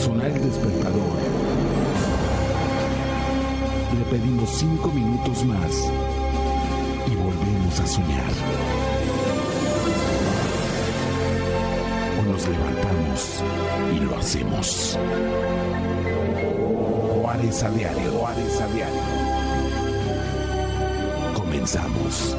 sonar el despertador, le pedimos 5 minutos más y volvemos a soñar. O nos levantamos y lo hacemos. Juárez a diario, Juárez a diario. Comenzamos.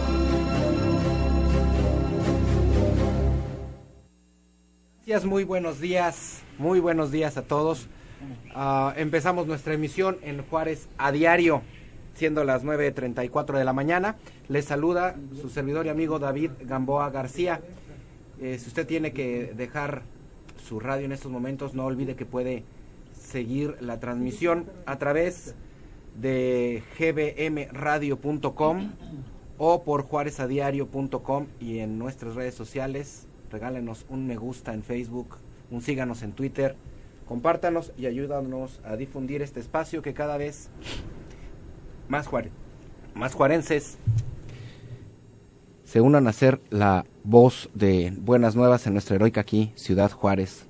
Gracias, muy buenos días a todos. Empezamos nuestra emisión en Juárez a diario, siendo las 9:34 de la mañana. Les saluda su servidor y amigo David Gamboa García. Si usted tiene que dejar su radio en estos momentos, no olvide que puede seguir la transmisión a través de gbmradio.com o por juarezadiario.com y en nuestras redes sociales. Regálenos un me gusta en Facebook, síganos en Twitter, compártanos y ayúdanos a difundir este espacio que cada vez más juarenses se unan a ser la voz de buenas nuevas en nuestra heroica aquí, Ciudad Juárez.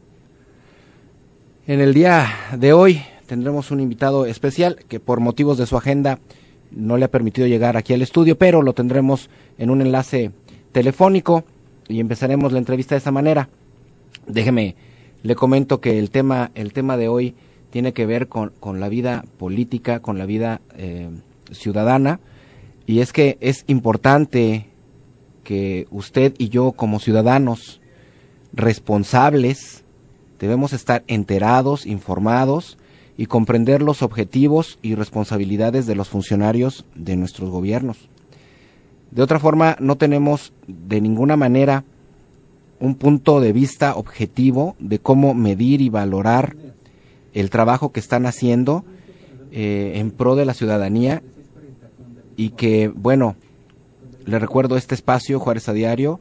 En el día de hoy tendremos un invitado especial que por motivos de su agenda no le ha permitido llegar aquí al estudio, pero lo tendremos en un enlace telefónico y empezaremos la entrevista de esa manera. Déjeme, le comento que el tema de hoy tiene que ver con la vida política, con la vida ciudadana, y es que es importante que usted y yo como ciudadanos responsables debemos estar enterados, informados y comprender los objetivos y responsabilidades de los funcionarios de nuestros gobiernos. De otra forma, no tenemos de ninguna manera un punto de vista objetivo de cómo medir y valorar el trabajo que están haciendo en pro de la ciudadanía y que, bueno, le recuerdo, este espacio, Juárez a Diario,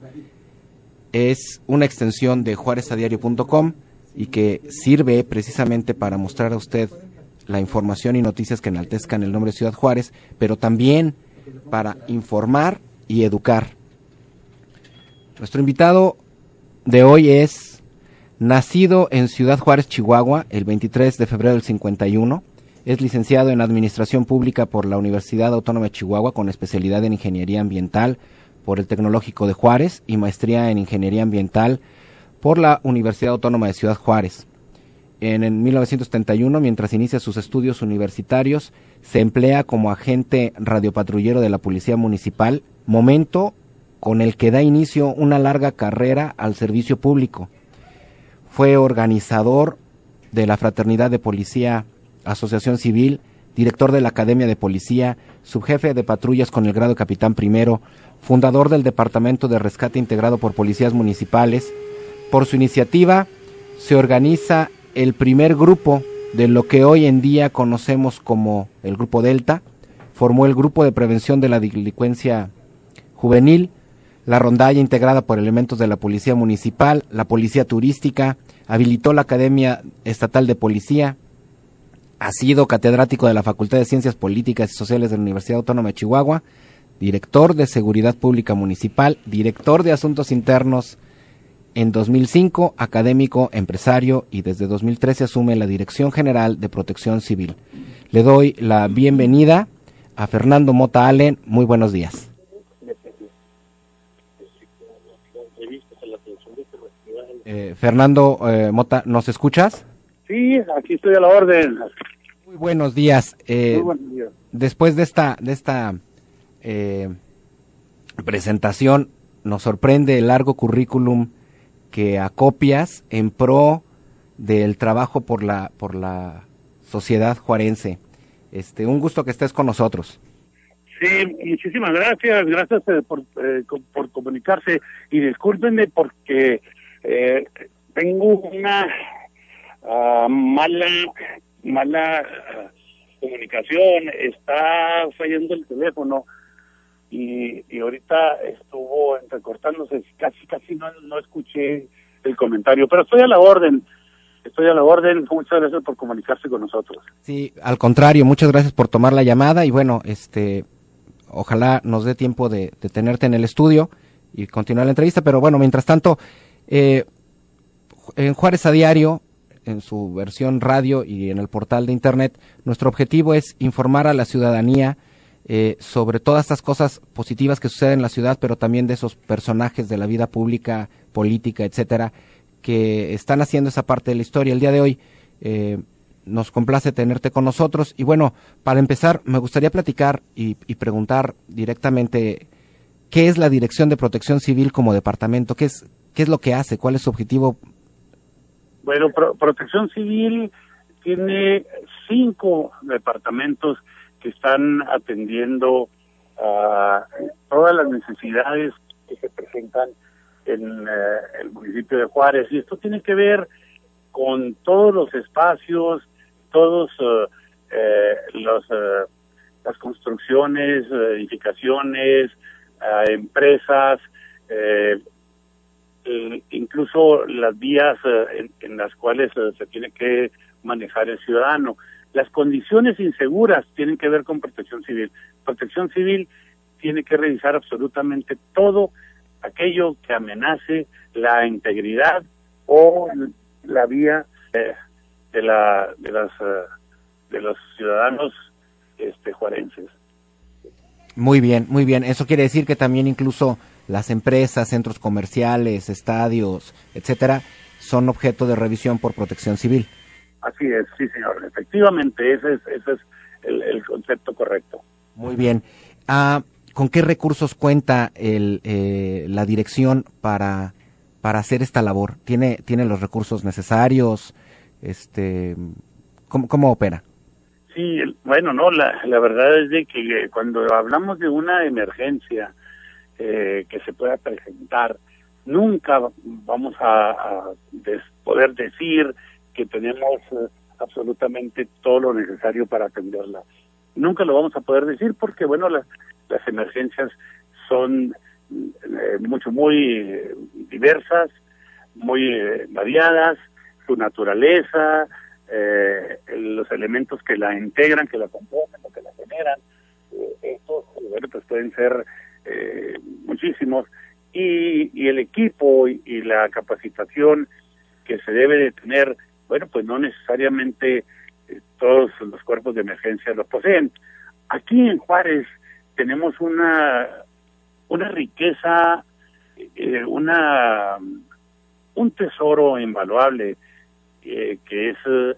es una extensión de juarezadiario.com y que sirve precisamente para mostrar a usted la información y noticias que enaltezcan el nombre de Ciudad Juárez, pero también para informar y educar. Nuestro invitado de hoy es nacido en Ciudad Juárez, Chihuahua, el 23 de febrero del 51. Es licenciado en Administración Pública por la Universidad Autónoma de Chihuahua con especialidad en Ingeniería Ambiental por el Tecnológico de Juárez y maestría en Ingeniería Ambiental por la Universidad Autónoma de Ciudad Juárez. En 1971, mientras inicia sus estudios universitarios, se emplea como agente radiopatrullero de la Policía Municipal, momento con el que da inicio una larga carrera al servicio público. Fue organizador de la Fraternidad de Policía Asociación Civil, director de la Academia de Policía, subjefe de patrullas con el grado de capitán primero, fundador del Departamento de Rescate integrado por policías municipales. Por su iniciativa se organiza el primer grupo de lo que hoy en día conocemos como el Grupo Delta. Formó el Grupo de Prevención de la Delincuencia Juvenil, la rondalla integrada por elementos de la Policía Municipal, la Policía Turística, habilitó la Academia Estatal de Policía, ha sido catedrático de la Facultad de Ciencias Políticas y Sociales de la Universidad Autónoma de Chihuahua, director de Seguridad Pública Municipal, director de Asuntos Internos en 2005, académico, empresario, y desde 2013 asume la Dirección General de Protección Civil. Le doy la bienvenida a Fernando Mota Allen. Muy buenos días. Fernando Mota, ¿nos escuchas? Sí, aquí estoy a la orden. Muy buenos días. Muy buenos días. Después de esta presentación, nos sorprende el largo currículum que acopias en pro del trabajo por la sociedad juarense. Un gusto que estés con nosotros. Sí, muchísimas gracias por comunicarse y discúlpenme porque tengo una mala comunicación, está fallando el teléfono y ahorita estuvo entrecortándose, casi no escuché el comentario, pero estoy a la orden, muchas gracias por comunicarse con nosotros. Sí, al contrario, muchas gracias por tomar la llamada y bueno, ojalá nos dé tiempo de tenerte en el estudio y continuar la entrevista, pero bueno, mientras tanto, en Juárez a Diario en su versión radio y en el portal de internet, nuestro objetivo es informar a la ciudadanía sobre todas estas cosas positivas que suceden en la ciudad, pero también de esos personajes de la vida pública, política, etcétera, que están haciendo esa parte de la historia. El día de hoy nos complace tenerte con nosotros y bueno, para empezar me gustaría platicar y preguntar directamente ¿qué es la Dirección de Protección Civil como departamento? ¿Qué es lo que hace? ¿Cuál es su objetivo? Bueno, Protección Civil tiene 5 departamentos que están atendiendo a todas las necesidades que se presentan en el municipio de Juárez, y esto tiene que ver con todos los espacios, todos las construcciones, edificaciones, empresas, incluso las vías en las cuales se tiene que manejar el ciudadano. Las condiciones inseguras tienen que ver con Protección Civil. Protección Civil tiene que revisar absolutamente todo aquello que amenace la integridad o la vía de los ciudadanos juarenses. Muy bien, muy bien. Eso quiere decir que también incluso las empresas, centros comerciales, estadios, etcétera, son objeto de revisión por Protección Civil. Así es, sí señor, efectivamente, ese es el concepto correcto. Muy bien. ¿Con qué recursos cuenta la dirección para hacer esta labor? ¿Tiene los recursos necesarios? ¿Cómo opera? Sí, bueno, no, la verdad es de que cuando hablamos de una emergencia que se pueda presentar, nunca vamos a poder decir que tenemos absolutamente todo lo necesario para atenderla. Nunca lo vamos a poder decir porque, bueno, las emergencias son muy diversas, muy variadas, su naturaleza, los elementos que la integran, que la componen o que la generan, estos, bueno, pues pueden ser muchísimos, y el equipo y la capacitación que se debe de tener, bueno, pues no necesariamente todos los cuerpos de emergencia lo poseen. Aquí en Juárez tenemos una riqueza, un tesoro invaluable, que es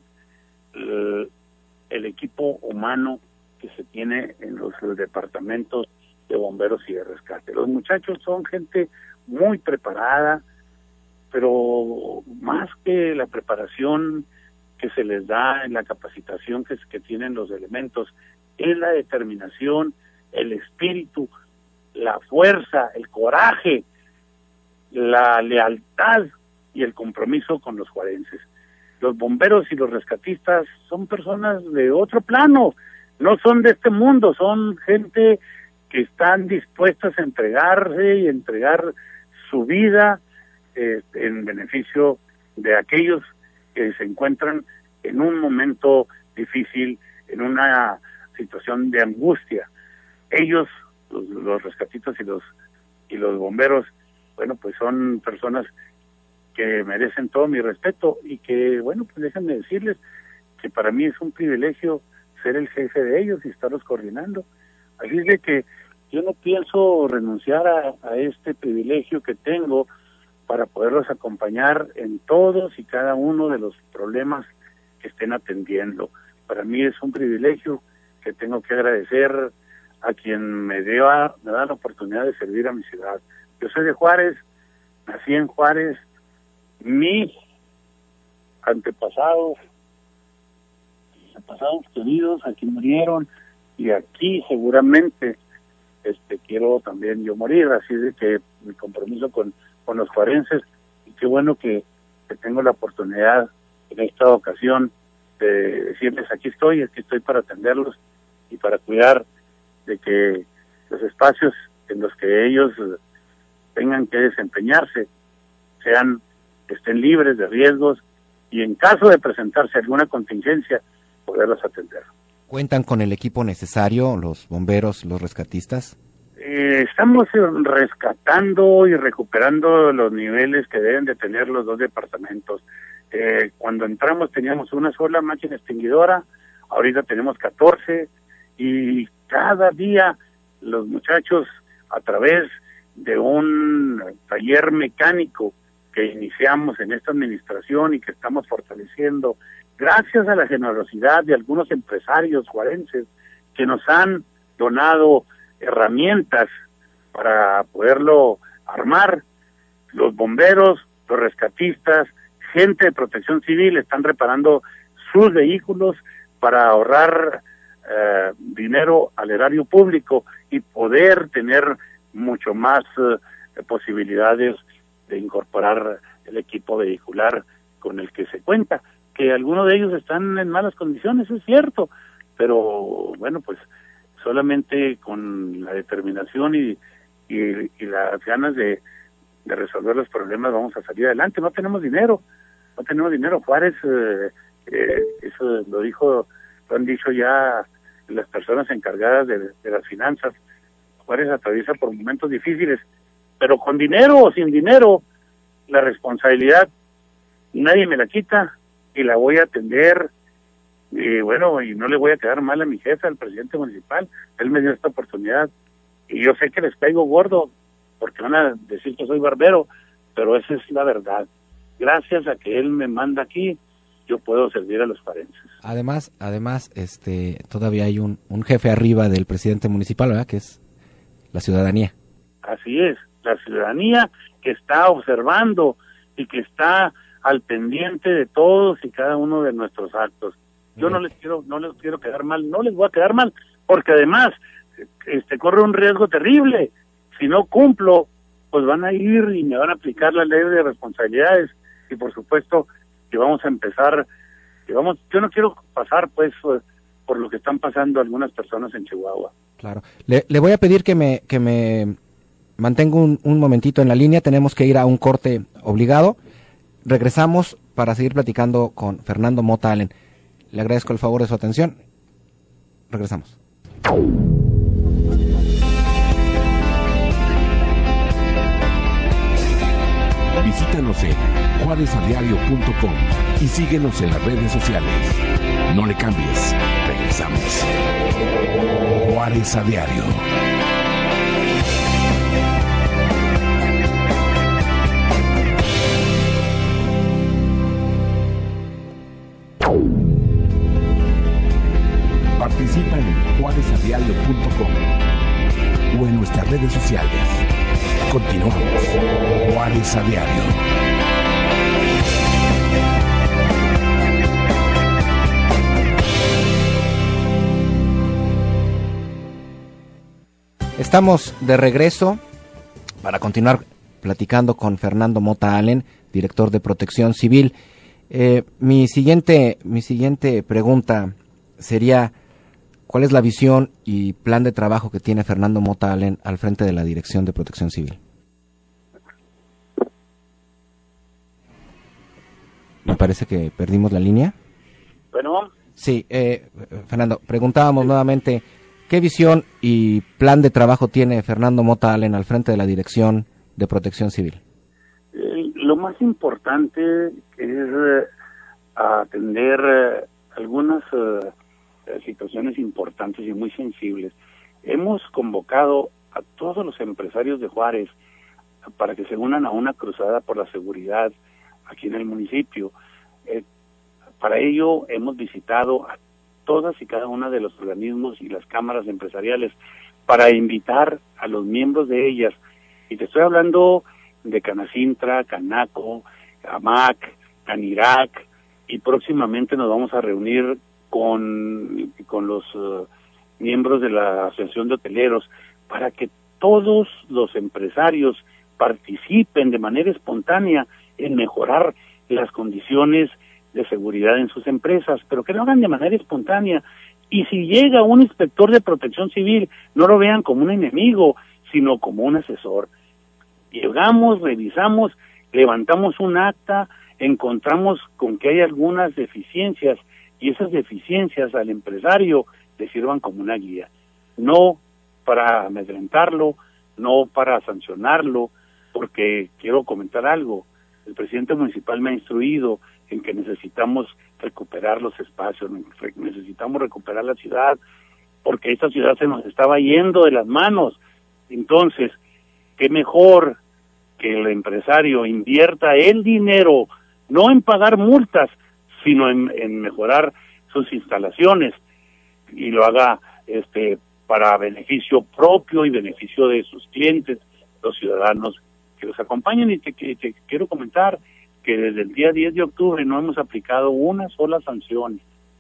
el equipo humano que se tiene en los departamentos de bomberos y de rescate. Los muchachos son gente muy preparada, pero más que la preparación que se les da en la capacitación que tienen los elementos, es la determinación, el espíritu, la fuerza, el coraje, la lealtad y el compromiso con los juarenses. Los bomberos y los rescatistas son personas de otro plano, no son de este mundo, son gente que están dispuestas a entregarse y entregar su vida en beneficio de aquellos que se encuentran en un momento difícil, en una situación de angustia. Ellos, los rescatistas y los bomberos, bueno, pues son personas que merecen todo mi respeto y que, bueno, pues déjenme decirles que para mí es un privilegio ser el jefe de ellos y estarlos coordinando. Así es de que yo no pienso renunciar a este privilegio que tengo para poderlos acompañar en todos y cada uno de los problemas que estén atendiendo. Para mí es un privilegio que tengo que agradecer a quien me da la oportunidad de servir a mi ciudad. Yo soy de Juárez, nací en Juárez, mis antepasados queridos aquí murieron y aquí seguramente quiero también yo morir, así de que mi compromiso con los juarenses, y qué bueno que tengo la oportunidad en esta ocasión de decirles aquí estoy para atenderlos y para cuidar de que los espacios en los que ellos tengan que desempeñarse estén libres de riesgos y en caso de presentarse alguna contingencia poderlos atender. ¿Cuentan con el equipo necesario, los bomberos, los rescatistas? Estamos rescatando y recuperando los niveles que deben de tener los dos departamentos. Cuando entramos teníamos una sola máquina extinguidora, ahorita tenemos 14, y cada día los muchachos, a través de un taller mecánico que iniciamos en esta administración y que estamos fortaleciendo, gracias a la generosidad de algunos empresarios juarenses que nos han donado herramientas para poderlo armar, los bomberos, los rescatistas, gente de protección civil están reparando sus vehículos para ahorrar dinero al erario público y poder tener mucho más posibilidades de incorporar el equipo vehicular con el que se cuenta, que algunos de ellos están en malas condiciones, es cierto, pero bueno, pues solamente con la determinación y las ganas de resolver los problemas vamos a salir adelante. No tenemos dinero. Juárez, eso lo han dicho ya las personas encargadas de las finanzas. Juárez atraviesa por momentos difíciles, pero con dinero o sin dinero, la responsabilidad nadie me la quita y la voy a atender. Y bueno, y no le voy a quedar mal a mi jefe, al presidente municipal. Él me dio esta oportunidad y yo sé que les caigo gordo porque van a decir que soy barbero, pero esa es la verdad. Gracias a que él me manda aquí, yo puedo servir a los juarenses. Además, todavía hay un jefe arriba del presidente municipal, ¿verdad? Que es la ciudadanía. Así es, la ciudadanía que está observando y que está al pendiente de todos y cada uno de nuestros actos. Yo no les quiero quedar mal, no les voy a quedar mal, porque además corre un riesgo terrible. Si no cumplo, pues van a ir y me van a aplicar la ley de responsabilidades, y por supuesto que vamos a empezar, yo no quiero pasar pues por lo que están pasando algunas personas en Chihuahua. Claro. Le voy a pedir que me mantenga un momentito en la línea, tenemos que ir a un corte obligado. Regresamos para seguir platicando con Fernando Mota Allen. Le agradezco el favor de su atención. Regresamos. Visítanos en juarezadiario.com y síguenos en las redes sociales. No le cambies, regresamos. Juárez a Diario. Participa en juarezadiario.com o en nuestras redes sociales. Continuamos. Juárez a Diario. Estamos de regreso para continuar platicando con Fernando Mota Allen, director de Protección Civil. Mi siguiente pregunta sería: ¿cuál es la visión y plan de trabajo que tiene Fernando Mota Allen al frente de la Dirección de Protección Civil? Me parece que perdimos la línea. Bueno. Sí, Fernando, preguntábamos nuevamente, ¿qué visión y plan de trabajo tiene Fernando Mota Allen al frente de la Dirección de Protección Civil? Lo más importante es atender algunas situaciones importantes y muy sensibles. Hemos convocado a todos los empresarios de Juárez para que se unan a una cruzada por la seguridad aquí en el municipio. Para ello hemos visitado a todas y cada una de los organismos y las cámaras empresariales para invitar a los miembros de ellas, y te estoy hablando de Canacintra, Canaco, AMAC, Canirac, y próximamente nos vamos a reunir con los miembros de la Asociación de Hoteleros para que todos los empresarios participen de manera espontánea en mejorar las condiciones de seguridad en sus empresas, pero que lo hagan de manera espontánea. Y si llega un inspector de protección civil, no lo vean como un enemigo, sino como un asesor. Llegamos, revisamos, levantamos un acta, encontramos con que hay algunas deficiencias, y esas deficiencias al empresario le sirvan como una guía, no para amedrentarlo, no para sancionarlo, porque quiero comentar algo: el presidente municipal me ha instruido en que necesitamos recuperar los espacios, necesitamos recuperar la ciudad, porque esta ciudad se nos estaba yendo de las manos. Entonces, qué mejor que el empresario invierta el dinero, no en pagar multas, sino en mejorar sus instalaciones, y lo haga para beneficio propio y beneficio de sus clientes, los ciudadanos que los acompañan. Y te quiero comentar que desde el día 10 de octubre no hemos aplicado una sola sanción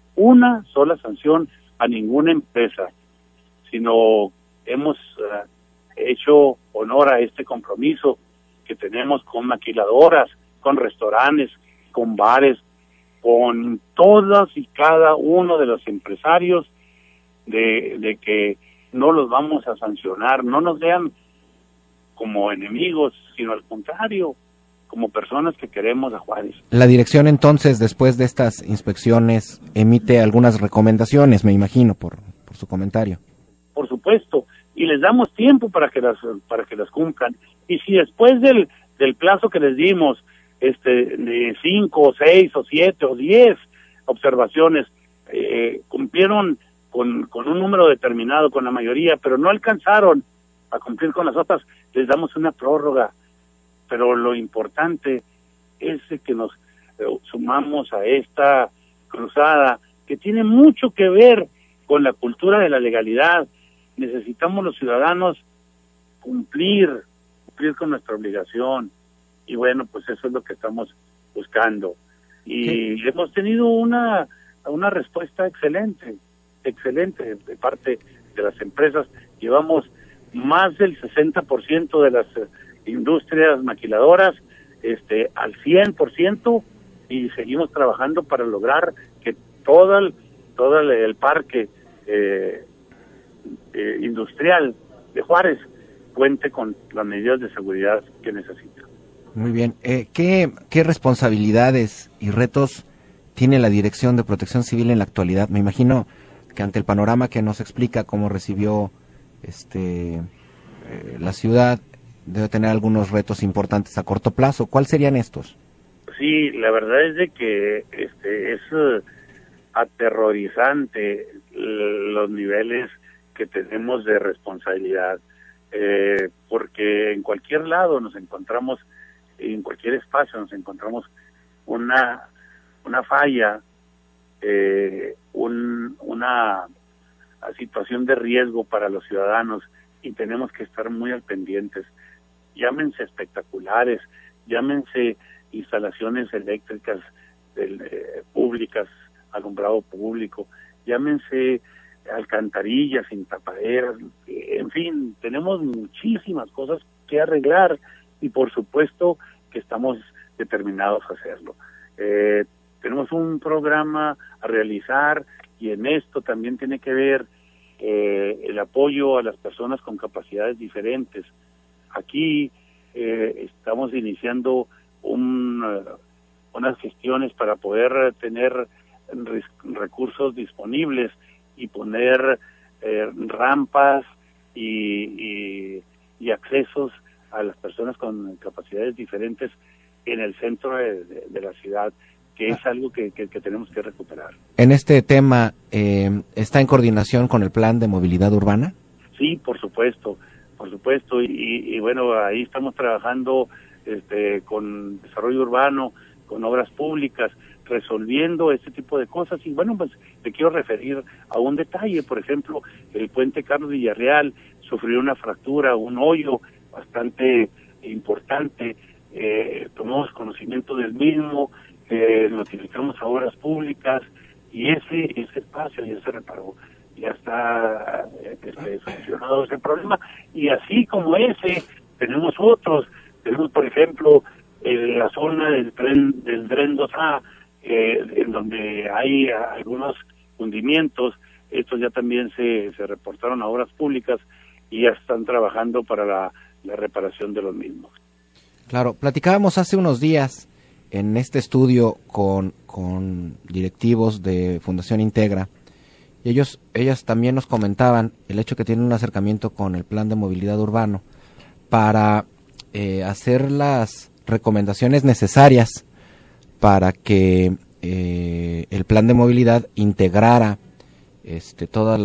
a ninguna empresa, sino hemos hecho honor a este compromiso que tenemos con maquiladoras, con restaurantes, con bares, con todos y cada uno de los empresarios, de que no los vamos a sancionar, no nos vean como enemigos, sino al contrario, como personas que queremos a Juárez. La dirección entonces, después de estas inspecciones, emite algunas recomendaciones, me imagino, por su comentario. Por supuesto, y les damos tiempo para que las cumplan. Y si después del plazo que les dimos, de 5 o 6 o 7 o 10 observaciones, cumplieron con un número determinado, con la mayoría, pero no alcanzaron a cumplir con las otras, les damos una prórroga. Pero lo importante es que nos sumamos a esta cruzada, que tiene mucho que ver con la cultura de la legalidad. Necesitamos los ciudadanos cumplir con nuestra obligación, y bueno, pues eso es lo que estamos buscando. Y ¿sí? Hemos tenido una respuesta excelente de parte de las empresas. Llevamos más del 60% de las industrias maquiladoras al 100%, y seguimos trabajando para lograr que todo el parque industrial de Juárez cuente con las medidas de seguridad que necesita. Muy bien. ¿Qué responsabilidades y retos tiene la Dirección de Protección Civil en la actualidad? Me imagino que ante el panorama que nos explica cómo recibió la ciudad, debe tener algunos retos importantes a corto plazo. ¿Cuáles serían estos? Sí, la verdad es de que es aterrorizante los niveles que tenemos de responsabilidad, porque en cualquier lado nos encontramos, en cualquier espacio nos encontramos una falla, una situación de riesgo para los ciudadanos, y tenemos que estar muy al pendientes. Llámense espectaculares, llámense instalaciones eléctricas públicas, alumbrado público, llámense alcantarillas sin tapaderas, en fin, tenemos muchísimas cosas que arreglar, y por supuesto que estamos determinados a hacerlo. Tenemos un programa a realizar, y en esto también tiene que ver el apoyo a las personas con capacidades diferentes. Aquí estamos iniciando unas gestiones para poder tener recursos disponibles y poner rampas y accesos a las personas con capacidades diferentes en el centro de la ciudad, que es algo que tenemos que recuperar. En este tema, ¿está en coordinación con el Plan de Movilidad Urbana? Sí, por supuesto, y bueno, ahí estamos trabajando con desarrollo urbano, con obras públicas, resolviendo este tipo de cosas. Y bueno, pues te quiero referir a un detalle. Por ejemplo, el puente Carlos Villarreal sufrió una fractura, un hoyo bastante importante. Tomamos conocimiento del mismo, notificamos a obras públicas, y ese espacio ya se reparó, ya está solucionado ese problema. Y así como ese, tenemos otros. Tenemos, por ejemplo, la zona del tren 2A, en donde hay algunos hundimientos. Estos ya también se reportaron a obras públicas y ya están trabajando para la reparación de los mismos. Claro, platicábamos hace unos días en este estudio con directivos de Fundación Integra, y ellas también nos comentaban el hecho que tienen un acercamiento con el Plan de Movilidad Urbano para hacer las recomendaciones necesarias para que el plan de movilidad integrara todas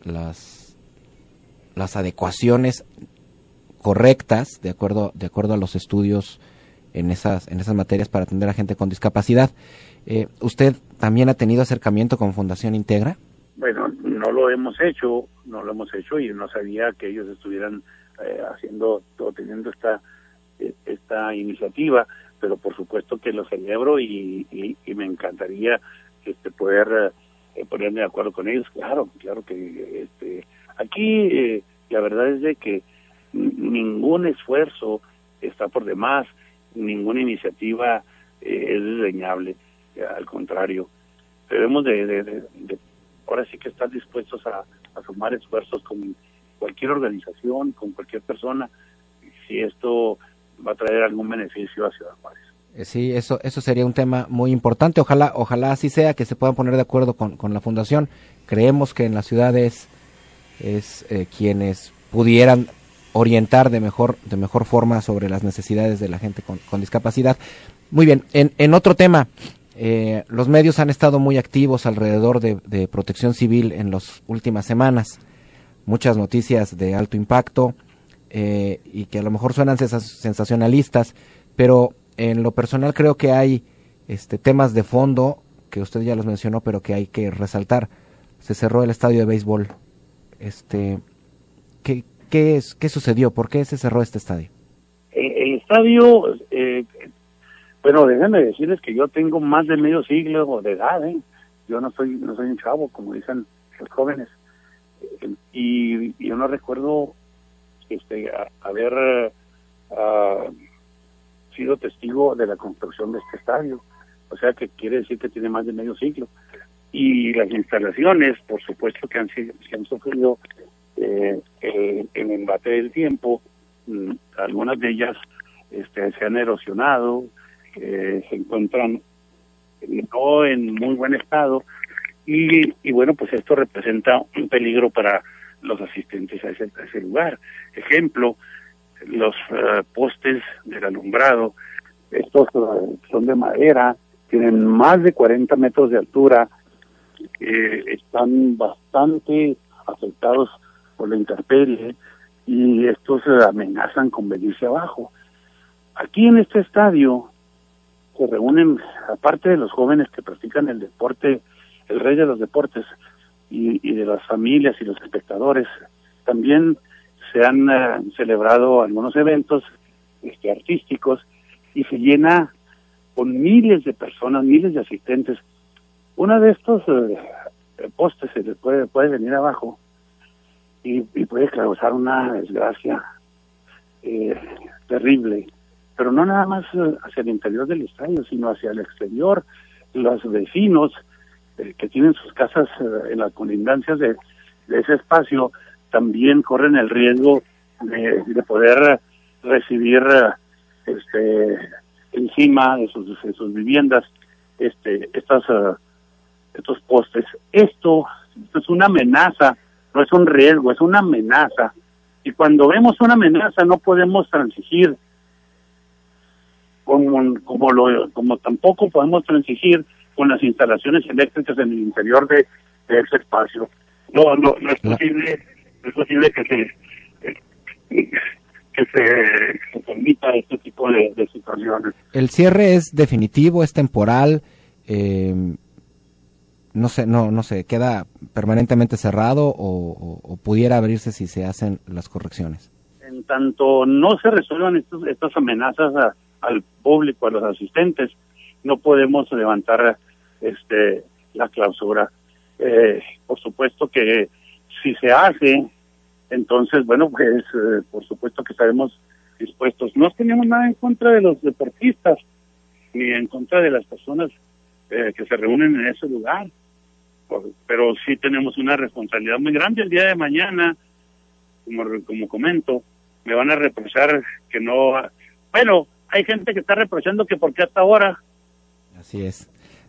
las adecuaciones correctas de acuerdo a los estudios en esas materias para atender a gente con discapacidad. ¿Usted también ha tenido acercamiento con Fundación Integra? Bueno, no lo hemos hecho y no sabía que ellos estuvieran haciendo o teniendo esta iniciativa, pero por supuesto que lo celebro y me encantaría poder ponerme de acuerdo con ellos. Claro que aquí la verdad es de que ningún esfuerzo está por demás, ninguna iniciativa es desdeñable, al contrario, debemos de ahora sí que estar dispuestos a sumar esfuerzos con cualquier organización, con cualquier persona, si esto va a traer algún beneficio a Ciudad Juárez. Sí, eso sería un tema muy importante. Ojalá así sea, que se puedan poner de acuerdo con la fundación. Creemos que en las ciudades es quienes pudieran orientar de mejor forma sobre las necesidades de la gente con discapacidad. Muy bien, en otro tema, los medios han estado muy activos alrededor de Protección Civil en las últimas semanas. Muchas noticias de alto impacto y que a lo mejor suenan sensacionalistas, pero en lo personal creo que hay temas de fondo que usted ya los mencionó, pero que hay que resaltar. Se cerró el estadio de béisbol. ¿Qué sucedió? ¿Por qué se cerró este estadio? El estadio, bueno, déjenme decirles que yo tengo más de medio siglo de edad, Yo no soy un chavo, como dicen los jóvenes. Y yo no recuerdo haber sido testigo de la construcción de este estadio, o sea que quiere decir que tiene más de medio siglo, y las instalaciones por supuesto que han sufrido el embate del tiempo. Algunas de ellas se han erosionado, se encuentran no en muy buen estado, y bueno, pues esto representa un peligro para los asistentes a ese lugar. Ejemplo, los postes del alumbrado, estos son de madera, tienen más de 40 metros de altura, están bastante afectados por la intemperie y estos amenazan con venirse abajo. Aquí en este estadio se reúnen, aparte de los jóvenes que practican el deporte, el rey de los deportes, y de las familias y los espectadores, también se han celebrado algunos eventos artísticos, y se llena con miles de personas, miles de asistentes. Uno de estos postes se le puede venir abajo y puede causar una desgracia terrible, pero no nada más hacia el interior del estadio, sino hacia el exterior. Los vecinos que tienen sus casas en las colindancias de ese espacio también corren el riesgo de poder recibir encima de sus viviendas estos postes. Esto es una amenaza, no es un riesgo, es una amenaza, y cuando vemos una amenaza no podemos transigir, como tampoco podemos transigir con las instalaciones eléctricas en el interior de ese espacio. No es posible que se permita este tipo de situaciones. ¿El cierre es definitivo, es temporal? No sé, ¿queda permanentemente cerrado o pudiera abrirse si se hacen las correcciones? En tanto no se resuelvan estas amenazas al público, a los asistentes, no podemos levantar la clausura. Por supuesto que si se hace, entonces, bueno, pues por supuesto que estaremos dispuestos. No tenemos nada en contra de los deportistas, ni en contra de las personas que se reúnen en ese lugar, pero sí tenemos una responsabilidad muy grande. El día de mañana, como comento, me van a reprochar que no... Bueno, hay gente que está reprochando que por qué hasta ahora. Así es.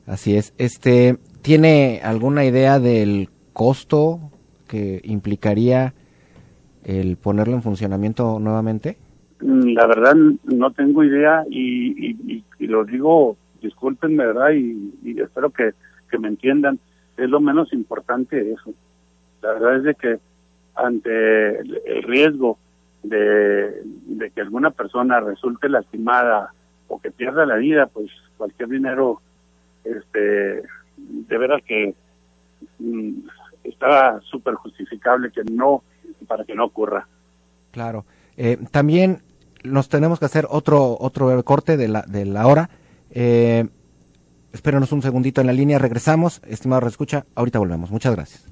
¿Tiene alguna idea del costo que implicaría el ponerlo en funcionamiento nuevamente? La verdad no tengo idea, y lo digo discúlpenme, ¿verdad? Y espero que me entiendan, es lo menos importante eso. La verdad es de que ante el riesgo de que alguna persona resulte lastimada o que pierda la vida, pues cualquier dinero, de veras que está súper justificable para que no ocurra. Claro. También nos tenemos que hacer otro corte de la hora. Espérenos un segundito en la línea, regresamos. Estimado reescucha, ahorita volvemos. Muchas gracias.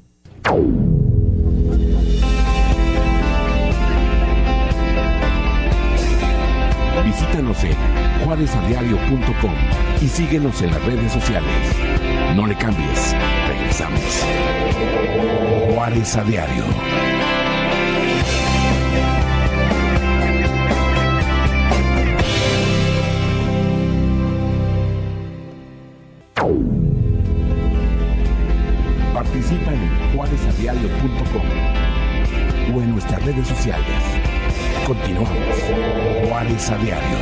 Visítanos en juarezadiario.com y síguenos en las redes sociales. No le cambies, regresamos. Juárez a Diario. Participa en juarezadiario.com o en nuestras redes sociales. Continuamos. Juárez a Diario.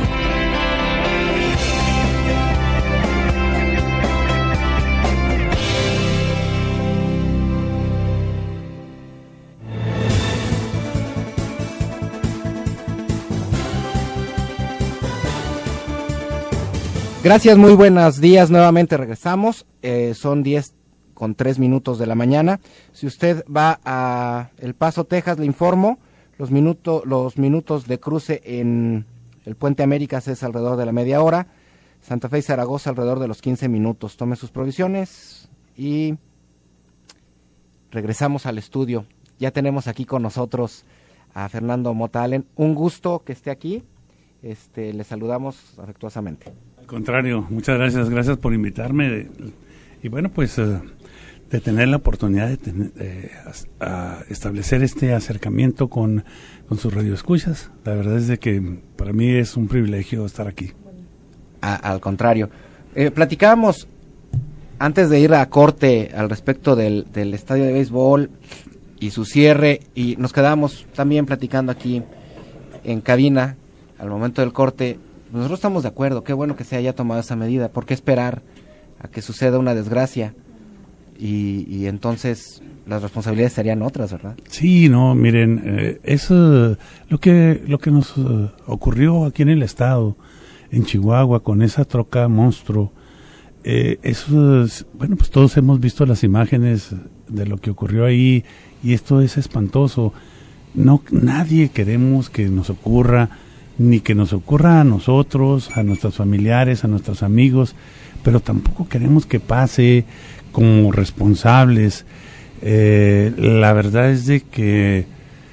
Gracias, muy buenos días. Nuevamente regresamos. Son 10:03 de la mañana. Si usted va a El Paso, Texas, le informo, los minutos de cruce en el Puente Américas es alrededor de la media hora. Santa Fe y Zaragoza alrededor de los 15 minutos. Tome sus provisiones y regresamos al estudio. Ya tenemos aquí con nosotros a Fernando Mota Allen. Un gusto que esté aquí. Le saludamos afectuosamente. Al contrario, muchas gracias por invitarme. Y bueno, pues de tener la oportunidad de establecer este acercamiento con sus radioescuchas. La verdad es de que para mí es un privilegio estar aquí. Al contrario. Platicábamos antes de ir a corte al respecto del estadio de béisbol y su cierre, y nos quedábamos también platicando aquí en cabina al momento del corte. Nosotros estamos de acuerdo, qué bueno que se haya tomado esa medida. ¿Por qué esperar a que suceda una desgracia? Y entonces las responsabilidades serían otras, ¿verdad? Sí, no, miren, eso lo que nos ocurrió aquí en el estado, en Chihuahua, con esa troca monstruo, eso es, bueno, pues todos hemos visto las imágenes de lo que ocurrió ahí, y esto es espantoso. No, nadie queremos que nos ocurra, ni que nos ocurra a nosotros, a nuestros familiares, a nuestros amigos, pero tampoco queremos que pase como responsables. La verdad es de que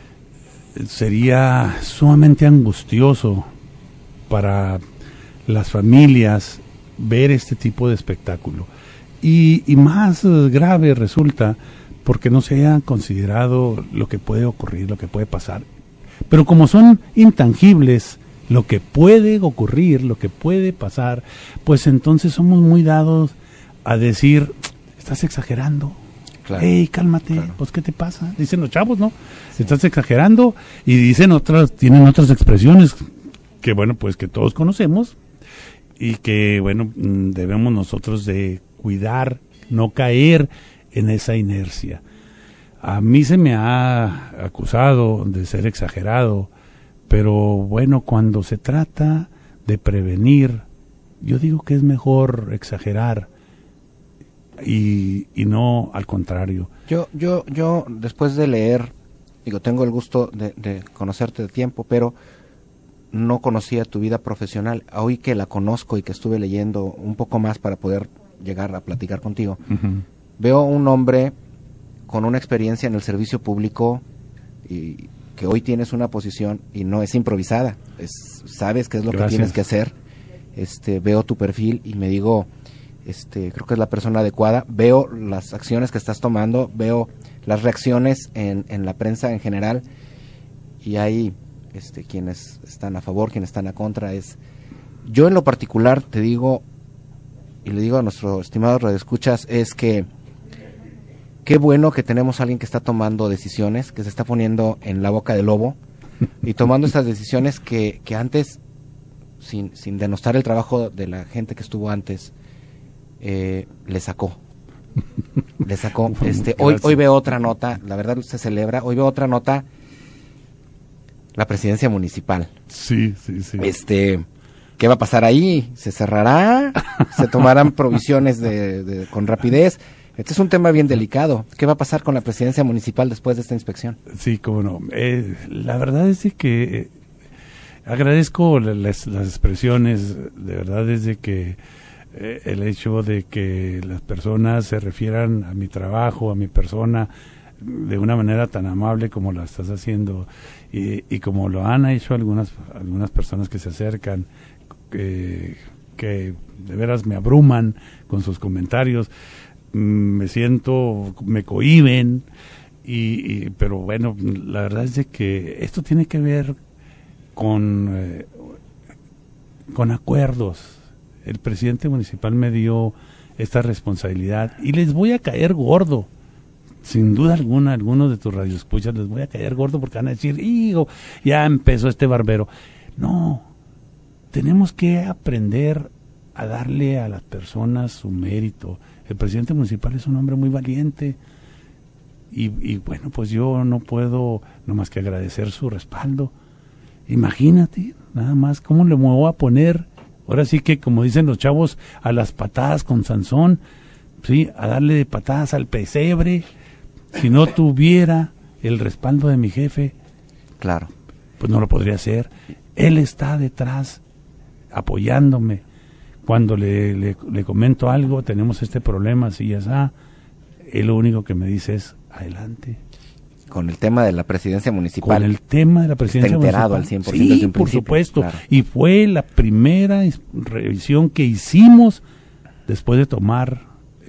sería sumamente angustioso para las familias ver este tipo de espectáculo, y más grave resulta porque no se haya considerado lo que puede ocurrir, lo que puede pasar. Pero como son intangibles, lo que puede ocurrir, lo que puede pasar, pues entonces somos muy dados a decir, estás exagerando. Claro. Hey, cálmate, claro. Pues ¿qué te pasa? Dicen los chavos, ¿no? Estás exagerando, y tienen otras expresiones que, bueno, pues que todos conocemos, y que, bueno, debemos nosotros de cuidar, no caer en esa inercia. A mí se me ha acusado de ser exagerado, pero bueno, cuando se trata de prevenir, yo digo que es mejor exagerar y no al contrario. Yo después de leer, tengo el gusto de conocerte de tiempo, pero no conocía tu vida profesional. Hoy que la conozco y que estuve leyendo un poco más para poder llegar a platicar contigo, veo un hombre con una experiencia en el servicio público, y que hoy tienes una posición y no es improvisada, sabes qué es lo que tienes que hacer. Veo tu perfil y me digo, creo que es la persona adecuada. Veo las acciones que estás tomando, veo las reacciones en la prensa en general, y hay quienes están a favor, quienes están a contra. Yo en lo particular te digo, y le digo a nuestro estimado radioescuchas, es que qué bueno que tenemos a alguien que está tomando decisiones, que se está poniendo en la boca del lobo y tomando estas decisiones que antes sin denostar el trabajo de la gente que estuvo antes, le sacó. Hoy veo otra nota, la verdad se celebra, hoy veo otra nota, la presidencia municipal. Sí. ¿Qué va a pasar ahí? ¿Se cerrará? ¿Se tomarán provisiones con rapidez? Este es un tema bien delicado. ¿Qué va a pasar con la presidencia municipal después de esta inspección? Sí, cómo no. La verdad es de que agradezco las expresiones, de verdad es de que el hecho de que las personas se refieran a mi trabajo, a mi persona, de una manera tan amable como la estás haciendo y como lo han hecho algunas personas que se acercan, que de veras me abruman con sus comentarios, me cohíben, pero bueno, la verdad es de que esto tiene que ver con acuerdos. El presidente municipal me dio esta responsabilidad y les voy a caer gordo. Sin duda alguna, algunos de tus radioescuchas les voy a caer gordo porque van a decir, hijo, ya empezó este barbero. No, tenemos que aprender a darle a las personas su mérito. El presidente municipal es un hombre muy valiente y bueno, pues yo no puedo nomás que agradecer su respaldo. Imagínate, nada más, cómo le voy a poner, ahora sí que como dicen los chavos, a las patadas con Sansón, sí, a darle patadas al pesebre. Si no tuviera el respaldo de mi jefe, claro, pues no lo podría hacer. Él está detrás, apoyándome. Cuando le comento algo, tenemos este problema, así ya está. Él lo único que me dice es, adelante. Con el tema de la presidencia municipal. Con el tema de la presidencia municipal. Está enterado al 100% desde sí, un por principio. supuesto. Claro. Y fue la primera revisión que hicimos después de tomar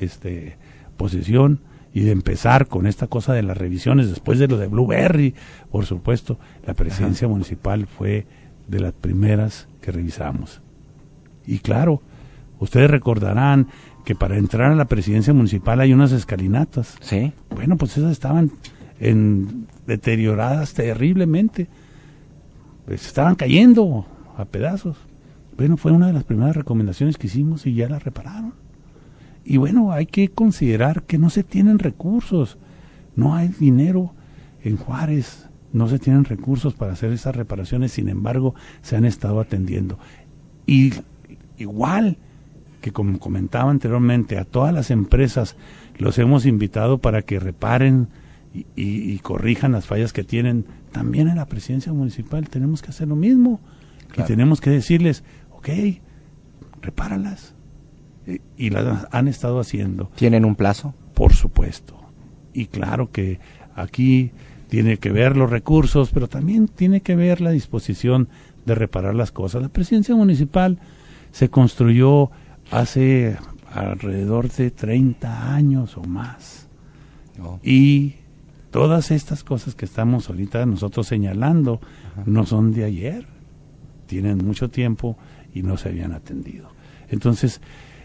posesión y de empezar con esta cosa de las revisiones, después de lo de Blueberry, por supuesto. La presidencia municipal fue de las primeras que revisamos. Y claro, ustedes recordarán que para entrar a la presidencia municipal hay unas escalinatas. Sí. Bueno, pues esas estaban deterioradas terriblemente. Pues estaban cayendo a pedazos. Bueno, fue una de las primeras recomendaciones que hicimos y ya las repararon. Y bueno, hay que considerar que no se tienen recursos. No hay dinero en Juárez. No se tienen recursos para hacer esas reparaciones. Sin embargo, se han estado atendiendo. Y igual que como comentaba anteriormente, a todas las empresas los hemos invitado para que reparen y corrijan las fallas que tienen. También en la presidencia municipal tenemos que hacer lo mismo. Claro. Y tenemos que decirles, ok, repáralas. Y las han estado haciendo. ¿Tienen un plazo? Por supuesto. Y claro que aquí tiene que ver los recursos, pero también tiene que ver la disposición de reparar las cosas. La presidencia municipal se construyó hace alrededor de 30 años o más. Oh. Y todas estas cosas que estamos ahorita nosotros señalando no son de ayer. Tienen mucho tiempo y no se habían atendido. Entonces,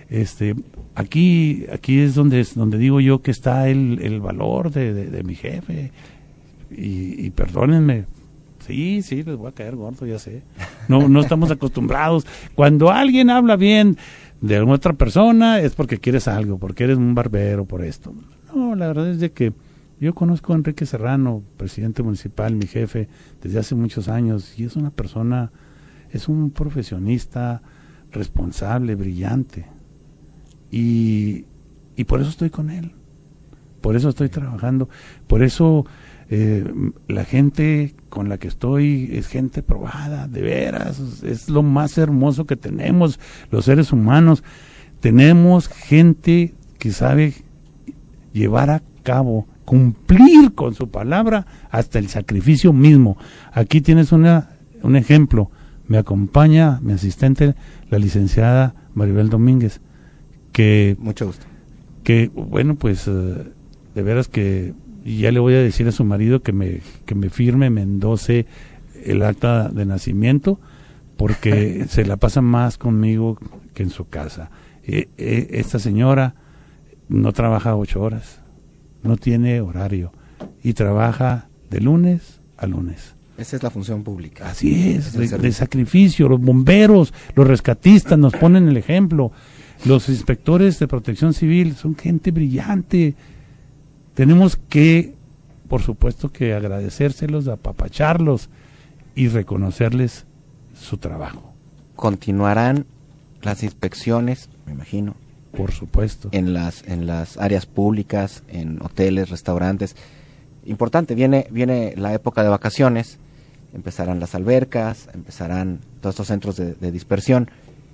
aquí es donde digo yo que está el valor de mi jefe. Y perdónenme, sí, les voy a caer gordo, ya sé. No estamos acostumbrados. Cuando alguien habla bien de otra persona es porque quieres algo, porque eres un barbero, por esto. No, la verdad es de que yo conozco a Enrique Serrano, presidente municipal, mi jefe, desde hace muchos años, y es una persona, es un profesionista responsable, brillante. Y por eso estoy con él, por eso estoy trabajando, por eso la gente con la que estoy es gente probada, de veras, es lo más hermoso que tenemos los seres humanos. Tenemos gente que sabe llevar a cabo, cumplir con su palabra hasta el sacrificio mismo. Aquí tienes un ejemplo. Me acompaña mi asistente, la licenciada Maribel Domínguez, que mucho gusto. Que bueno, pues de veras que ya le voy a decir a su marido que me firme, me endose el acta de nacimiento, porque se la pasa más conmigo que en su casa. Esta señora no trabaja 8 horas, no tiene horario y trabaja de lunes a lunes. Esa es la función pública. Así es, de sacrificio. Los bomberos, los rescatistas nos ponen el ejemplo. Los inspectores de protección civil son gente brillante. Tenemos que, por supuesto, que agradecérselos, apapacharlos y reconocerles su trabajo. Continuarán las inspecciones, me imagino. Por supuesto. En las áreas públicas, en hoteles, restaurantes. Importante, viene la época de vacaciones, empezarán las albercas, empezarán todos estos centros de dispersión.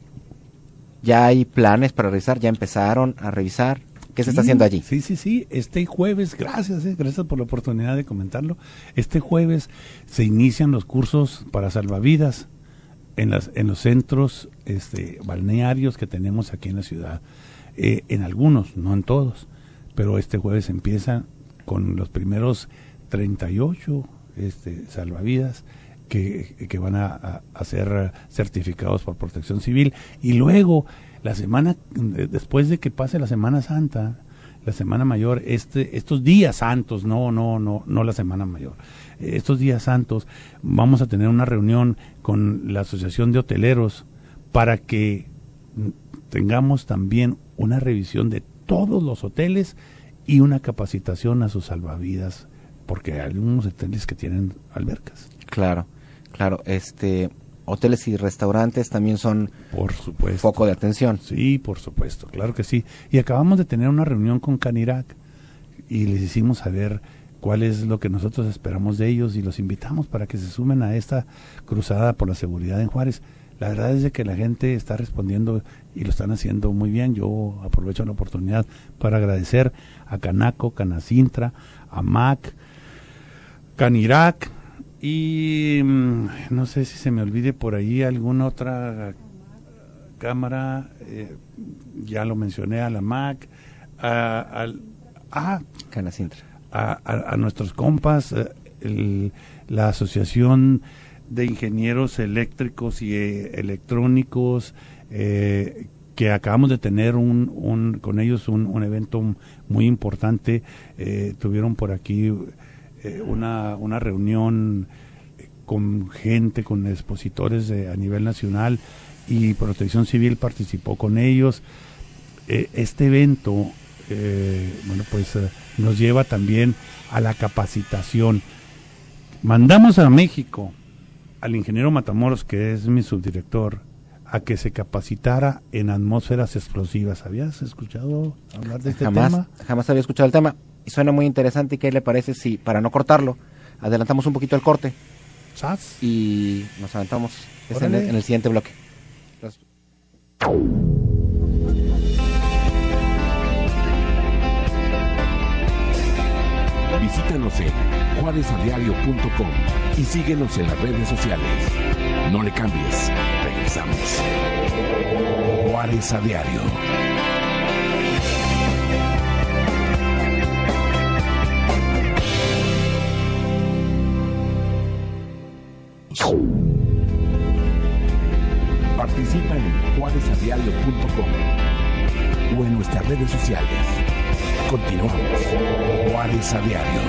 ¿Ya hay planes para revisar? ¿Ya empezaron a revisar? ¿Qué se está haciendo allí? Sí. Este jueves, gracias por la oportunidad de comentarlo. Este jueves se inician los cursos para salvavidas en los centros balnearios que tenemos aquí en la ciudad. En algunos, no en todos, pero este jueves empiezan con los primeros 38 salvavidas que van a ser certificados por Protección Civil, y luego la semana después de que pase la Semana Santa, la Semana Mayor, estos días santos, no la Semana Mayor, estos días santos, vamos a tener una reunión con la Asociación de Hoteleros para que tengamos también una revisión de todos los hoteles y una capacitación a sus salvavidas, porque hay algunos hoteles que tienen albercas. Claro. Hoteles y restaurantes también son, por supuesto, foco de atención. Sí, por supuesto, claro que sí. Y acabamos de tener una reunión con Canirac y les hicimos saber cuál es lo que nosotros esperamos de ellos y los invitamos para que se sumen a esta cruzada por la seguridad en Juárez. La verdad es de que la gente está respondiendo y lo están haciendo muy bien. Yo aprovecho la oportunidad para agradecer a Canaco, Canacintra, a MAC, Canirac, y no sé si se me olvide por ahí alguna otra cámara, ya lo mencioné, a la MAC, Canacintra, a nuestros compas, la Asociación de Ingenieros Eléctricos y Electrónicos, que acabamos de tener con ellos un evento muy importante. Tuvieron por aquí una reunión con gente, con expositores a nivel nacional, y Protección Civil participó con ellos. Este evento nos lleva también a la capacitación. Mandamos a México al ingeniero Matamoros, que es mi subdirector, a que se capacitara en atmósferas explosivas. ¿Habías escuchado hablar de este tema? Jamás había escuchado el tema. Y suena muy interesante. ¿Y qué le parece si, para no cortarlo, adelantamos un poquito el corte? ¿Sas? Y nos aventamos en el siguiente bloque. Gracias. Visítanos en juarezadiario.com y síguenos en las redes sociales. No le cambies, regresamos. Juárez a Diario. Participa en juarezadiario.com o en nuestras redes sociales. Continuamos. Juárez a Diario.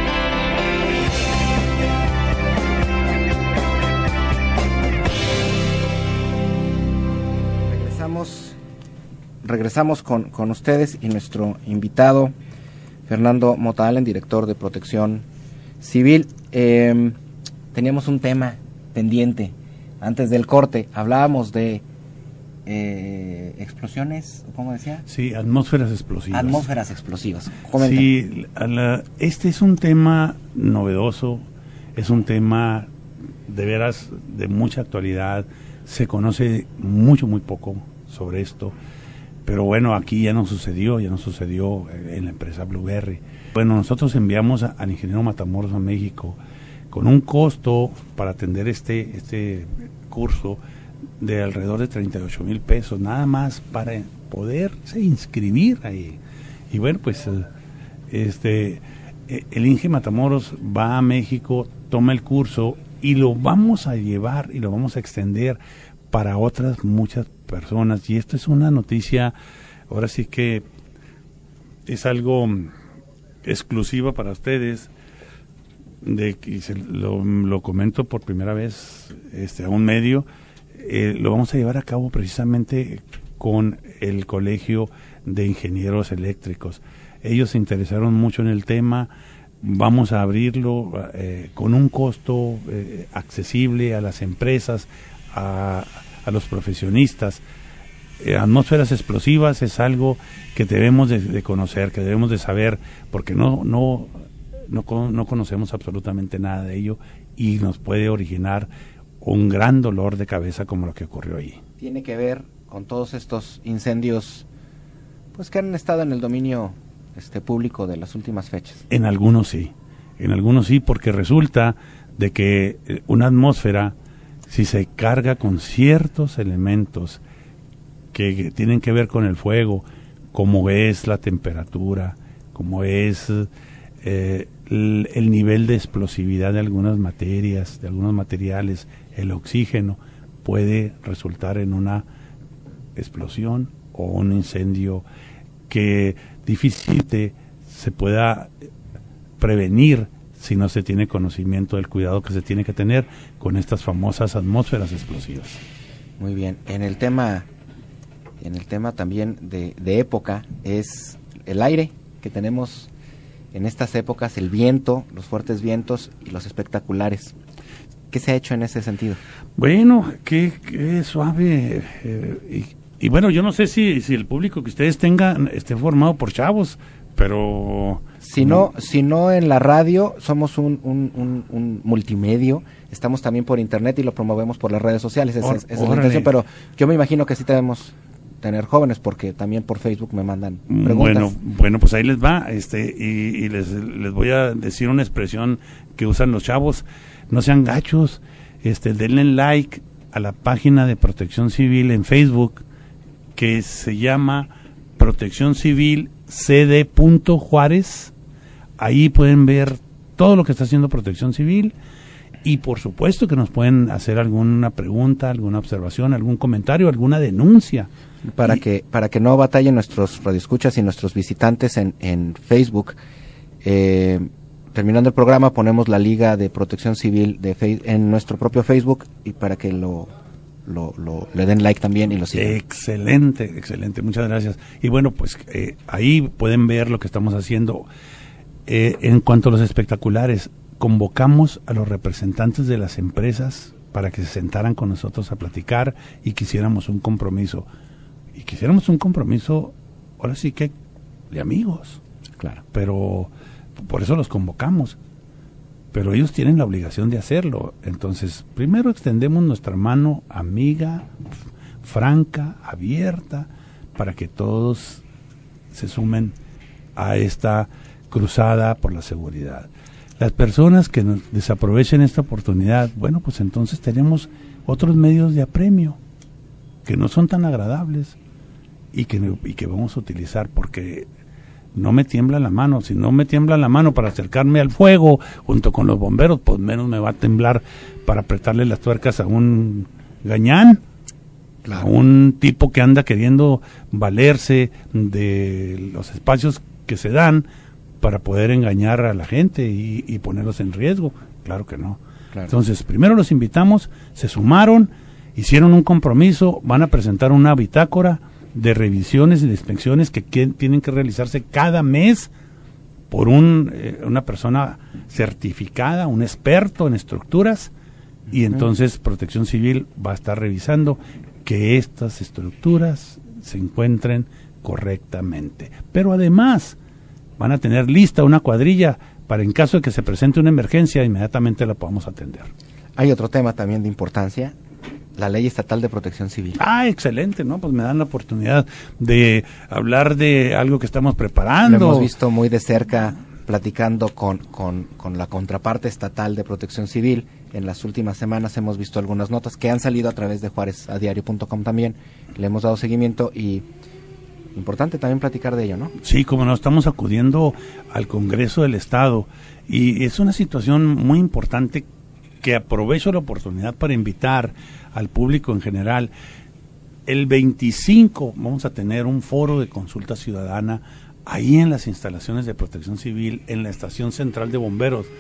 Regresamos con ustedes y nuestro invitado Fernando Mota Allen, director de Protección Civil. Teníamos un tema pendiente antes del corte. Hablábamos de explosiones, ¿cómo decía? Sí, atmósferas explosivas. Atmósferas explosivas. Comenta. Sí, este es un tema novedoso, es un tema de veras de mucha actualidad. Se conoce muy poco sobre esto, pero bueno, aquí ya nos sucedió en la empresa Blueberry. Bueno, nosotros enviamos al ingeniero Matamoros a México con un costo para atender este curso de alrededor de 38,000 pesos, nada más para poderse inscribir ahí. Y bueno, pues el Inge Matamoros va a México, toma el curso y lo vamos a llevar y lo vamos a extender para otras muchas personas. Y esto es una noticia, ahora sí que es algo exclusiva para ustedes, lo comento por primera vez a un medio, lo vamos a llevar a cabo precisamente con el Colegio de Ingenieros Eléctricos. Ellos se interesaron mucho en el tema. Vamos a abrirlo con un costo accesible a las empresas, a los profesionistas. Atmósferas explosivas es algo que debemos de conocer, que debemos de saber, porque no conocemos absolutamente nada de ello y nos puede originar un gran dolor de cabeza como lo que ocurrió ahí. Tiene que ver con todos estos incendios pues que han estado en el dominio público de las últimas fechas. En algunos sí, porque resulta de que una atmósfera, si se carga con ciertos elementos que tienen que ver con el fuego, como es la temperatura, como es el nivel de explosividad de algunas materias, de algunos materiales, el oxígeno, puede resultar en una explosión o un incendio que difícilmente se pueda prevenir si no se tiene conocimiento del cuidado que se tiene que tener con estas famosas atmósferas explosivas. Muy bien. En el tema también de época es el aire que tenemos en estas épocas, el viento, los fuertes vientos y los espectaculares. ¿Qué se ha hecho en ese sentido? Bueno, qué suave. Y bueno, yo no sé si el público que ustedes tengan esté formado por chavos, pero... Si no en la radio, somos un multimedio, estamos también por internet y lo promovemos por las redes sociales, esa es la intención, pero yo me imagino que sí debemos tener jóvenes, porque también por Facebook me mandan preguntas. Bueno, pues ahí les va, y les voy a decir una expresión que usan los chavos: no sean gachos, denle like a la página de Protección Civil en Facebook, que se llama Protección Civil CD. Juárez. Ahí pueden ver todo lo que está haciendo Protección Civil, y por supuesto que nos pueden hacer alguna pregunta, alguna observación, algún comentario, alguna denuncia. Para que no batallen nuestros radioescuchas y nuestros visitantes en Facebook. Terminando el programa ponemos la Liga de Protección Civil en nuestro propio Facebook, y para que le den like también y lo sigan. Excelente, muchas gracias. Y bueno, pues ahí pueden ver lo que estamos haciendo. En cuanto a los espectaculares, convocamos a los representantes de las empresas para que se sentaran con nosotros a platicar y quisiéramos un compromiso. Ahora sí que de amigos. Claro. Pero por eso los convocamos. Pero ellos tienen la obligación de hacerlo. Entonces, primero extendemos nuestra mano amiga, franca, abierta, para que todos se sumen a esta cruzada por la seguridad. Las personas que desaprovechen esta oportunidad, bueno, pues entonces tenemos otros medios de apremio que no son tan agradables y que vamos a utilizar, porque no me tiembla la mano. Si no me tiembla la mano para acercarme al fuego junto con los bomberos, pues menos me va a temblar para apretarle las tuercas a un gañán, a un tipo que anda queriendo valerse de los espacios que se dan para poder engañar a la gente y ponerlos en riesgo. Claro que no. Claro. Entonces, primero los invitamos, se sumaron, hicieron un compromiso, van a presentar una bitácora de revisiones y de inspecciones que tienen que realizarse cada mes por una persona certificada, un experto en estructuras, y entonces Protección Civil va a estar revisando que estas estructuras se encuentren correctamente. Pero además van a tener lista una cuadrilla para, en caso de que se presente una emergencia, inmediatamente la podamos atender. Hay otro tema también de importancia: la Ley Estatal de Protección Civil. Excelente, ¿no? Pues me dan la oportunidad de hablar de algo que estamos preparando. Lo hemos visto muy de cerca, platicando con la contraparte estatal de Protección Civil. En las últimas semanas hemos visto algunas notas que han salido a través de juarezadiario.com también. Le hemos dado seguimiento y importante también platicar de ello, ¿no? Sí, como no, estamos acudiendo al Congreso del Estado y es una situación muy importante que aprovecho la oportunidad para invitar al público en general. El 25 vamos a tener un foro de consulta ciudadana ahí en las instalaciones de Protección Civil, en la Estación Central de Bomberos.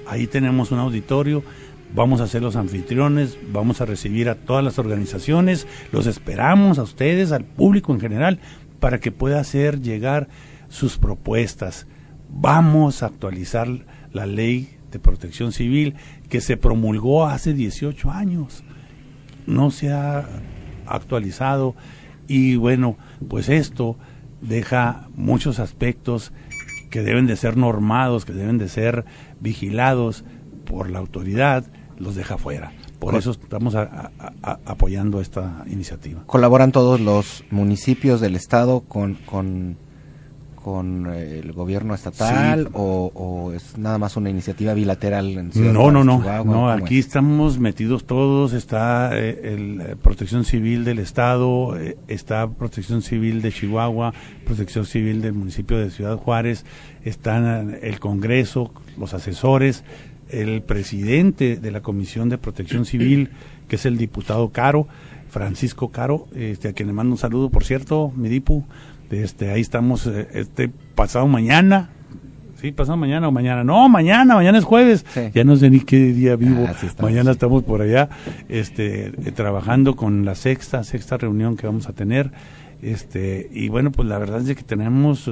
ahí tenemos un auditorio, vamos a ser los anfitriones, vamos a recibir a todas las organizaciones, los esperamos a ustedes, al público en general, para que pueda hacer llegar sus propuestas. Vamos a actualizar la ley de protección civil que se promulgó hace 18 años. No se ha actualizado y bueno, pues esto deja muchos aspectos que deben de ser normados, que deben de ser vigilados por la autoridad, los deja fuera. Por eso estamos apoyando esta iniciativa. ¿Colaboran todos los municipios del estado con el gobierno estatal, sí, o es nada más una iniciativa bilateral en Ciudad Juárez, Chihuahua? No, aquí estamos metidos todos, está Protección Civil del estado, está Protección Civil de Chihuahua, Protección Civil del municipio de Ciudad Juárez, están el Congreso, los asesores, el presidente de la Comisión de Protección Civil, que es el diputado Caro, Francisco Caro, a quien le mando un saludo, por cierto, mi dipu. Ahí estamos pasado mañana, sí, pasado mañana o mañana, no, mañana es jueves, sí. Ya no sé ni qué día vivo, sí, mañana estamos por allá, trabajando con la sexta reunión que vamos a tener, y bueno, pues la verdad es que tenemos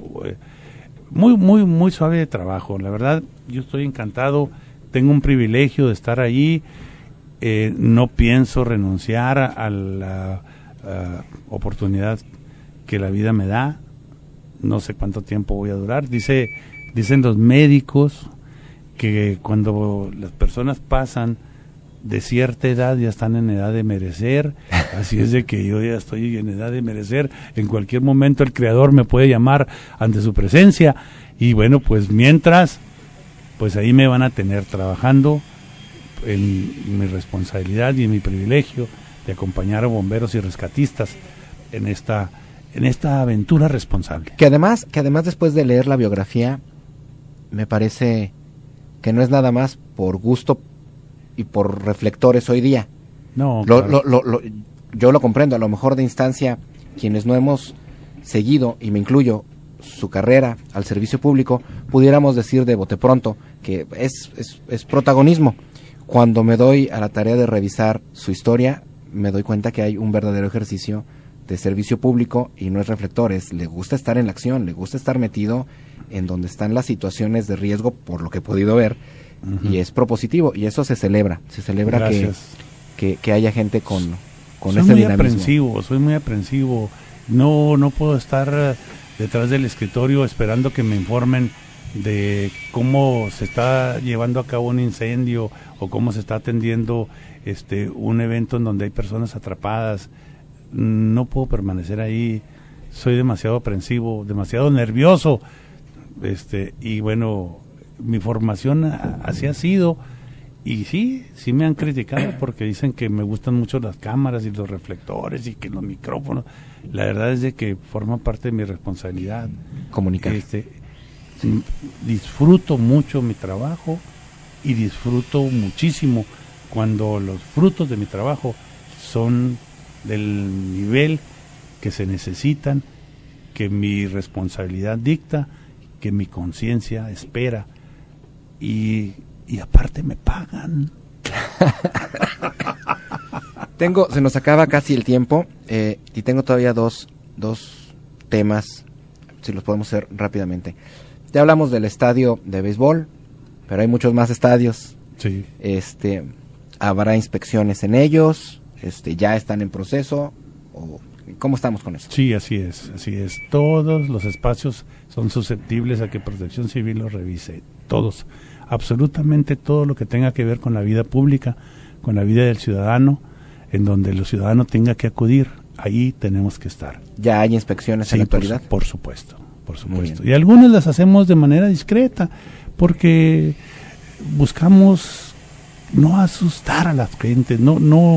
muy suave de trabajo, la verdad, yo estoy encantado, tengo un privilegio de estar allí, no pienso renunciar a la oportunidad que la vida me da, no sé cuánto tiempo voy a durar. Dicen los médicos que cuando las personas pasan de cierta edad ya están en edad de merecer, así es de que yo ya estoy en edad de merecer, en cualquier momento el Creador me puede llamar ante su presencia, y bueno, pues mientras, pues ahí me van a tener trabajando en mi responsabilidad y en mi privilegio de acompañar a bomberos y rescatistas en esta aventura responsable. Que además después de leer la biografía, me parece que no es nada más por gusto y por reflectores hoy día. No, claro. Yo lo comprendo, a lo mejor de instancia, quienes no hemos seguido, y me incluyo, su carrera al servicio público, pudiéramos decir de bote pronto que es protagonismo. Cuando me doy a la tarea de revisar su historia, me doy cuenta que hay un verdadero ejercicio de servicio público y no es reflectores, le gusta estar en la acción, le gusta estar metido en donde están las situaciones de riesgo, por lo que he podido ver, uh-huh. Y es propositivo, y eso se celebra que haya gente con ese dinamismo. Soy muy aprensivo, no puedo estar detrás del escritorio esperando que me informen de cómo se está llevando a cabo un incendio o cómo se está atendiendo un evento en donde hay personas atrapadas. No puedo permanecer ahí, soy demasiado aprensivo, demasiado nervioso, y bueno, mi formación así ha sido, y sí me han criticado porque dicen que me gustan mucho las cámaras y los reflectores y que los micrófonos. La verdad es de que forma parte de mi responsabilidad comunicar. Disfruto mucho mi trabajo y disfruto muchísimo cuando los frutos de mi trabajo son del nivel que se necesitan, que mi responsabilidad dicta, que mi conciencia espera, y aparte me pagan. Se nos acaba casi el tiempo, y tengo todavía dos temas, si los podemos hacer rápidamente. Ya hablamos del estadio de béisbol, pero hay muchos más estadios. Sí. Habrá inspecciones en ellos. ¿Ya están en proceso? ¿O cómo estamos con eso? Sí, así es. Todos los espacios son susceptibles a que Protección Civil los revise. Todos. Absolutamente todo lo que tenga que ver con la vida pública, con la vida del ciudadano, en donde el ciudadano tenga que acudir, ahí tenemos que estar. ¿Ya hay inspecciones en la actualidad? Por supuesto. Y algunas las hacemos de manera discreta, porque buscamos no asustar a la gente, no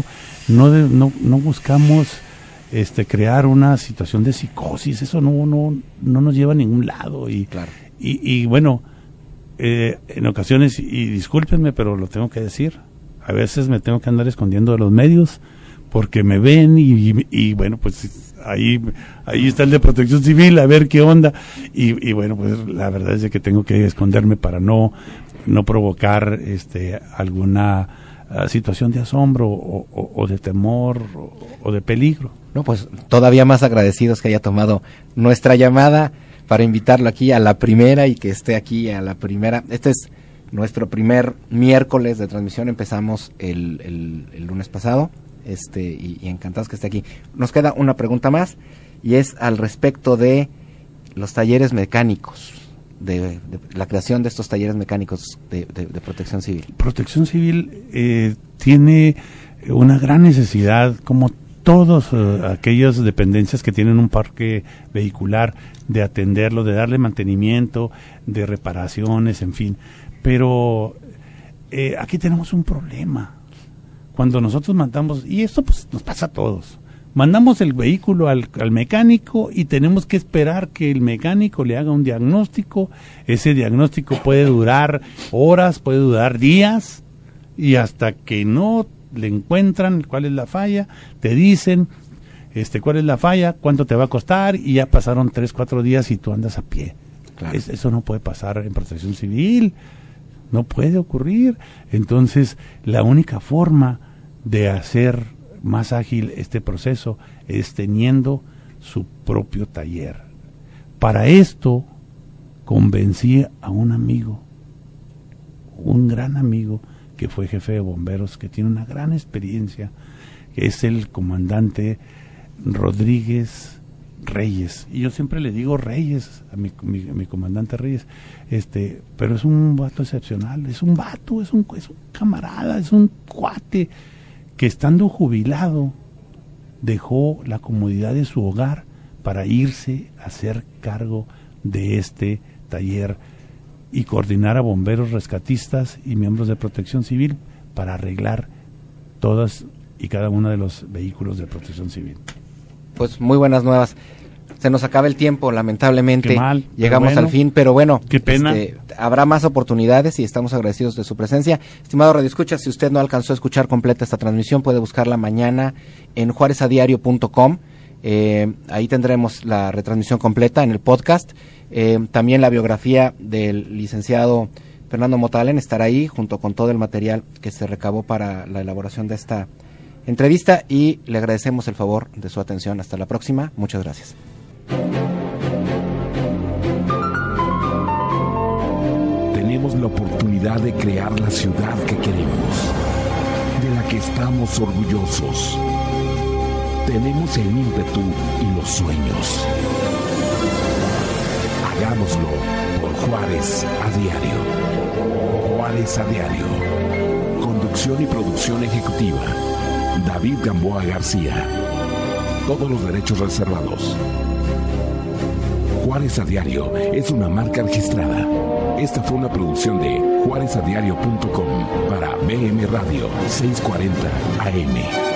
buscamos crear una situación de psicosis, eso no nos lleva a ningún lado, y claro. y bueno, en ocasiones, y discúlpenme, pero lo tengo que decir, a veces me tengo que andar escondiendo de los medios porque me ven y bueno, pues ahí está el de Protección Civil, a ver qué onda. Y bueno, pues la verdad es de que tengo que esconderme para no provocar alguna situación de asombro o de temor o de peligro. No, pues todavía más agradecidos que haya tomado nuestra llamada para invitarlo aquí a la primera y que esté aquí a la primera. Este es nuestro primer miércoles de transmisión, empezamos el lunes pasado, y encantados que esté aquí. Nos queda una pregunta más y es al respecto de los talleres mecánicos, de la creación de estos talleres mecánicos de Protección Civil. Protección Civil tiene una gran necesidad, como todas aquellas dependencias que tienen un parque vehicular, de atenderlo, de darle mantenimiento, de reparaciones, en fin. Pero aquí tenemos un problema. Cuando nosotros mandamos, y esto pues nos pasa a todos, mandamos el vehículo al mecánico y tenemos que esperar que el mecánico le haga un diagnóstico. Ese diagnóstico puede durar horas, puede durar días, y hasta que no le encuentran cuál es la falla, te dicen cuál es la falla, cuánto te va a costar, y ya pasaron 3-4 días y tú andas a pie. Claro. Eso no puede pasar en Protección Civil, no puede ocurrir. Entonces, la única forma de hacer más ágil este proceso es teniendo su propio taller. Para esto, convencí a un amigo, un gran amigo, que fue jefe de bomberos, que tiene una gran experiencia, que es el comandante Rodríguez Reyes. Y yo siempre le digo Reyes a mi comandante Reyes, pero es un vato excepcional, es un camarada, es un cuate que, estando jubilado, dejó la comodidad de su hogar para irse a hacer cargo de este taller y coordinar a bomberos, rescatistas y miembros de Protección Civil para arreglar todas y cada uno de los vehículos de Protección Civil. Pues muy buenas nuevas. Se nos acaba el tiempo, lamentablemente. Qué mal, llegamos al fin, pero bueno, qué pena. Habrá más oportunidades y estamos agradecidos de su presencia. Estimado radioescucha, si usted no alcanzó a escuchar completa esta transmisión, puede buscarla mañana en juarezadiario.com. Ahí tendremos la retransmisión completa en el podcast. También la biografía del licenciado Fernando Motalen estará ahí, junto con todo el material que se recabó para la elaboración de esta entrevista, y le agradecemos el favor de su atención. Hasta la próxima. Muchas gracias. Tenemos la oportunidad de crear la ciudad que queremos, de la que estamos orgullosos. Tenemos el ímpetu y los sueños. Hagámoslo por Juárez a diario. Juárez a diario. Conducción y producción ejecutiva: David Gamboa García. Todos los derechos reservados. Juárez a Diario es una marca registrada. Esta fue una producción de juarezadiario.com para BM Radio 640 AM.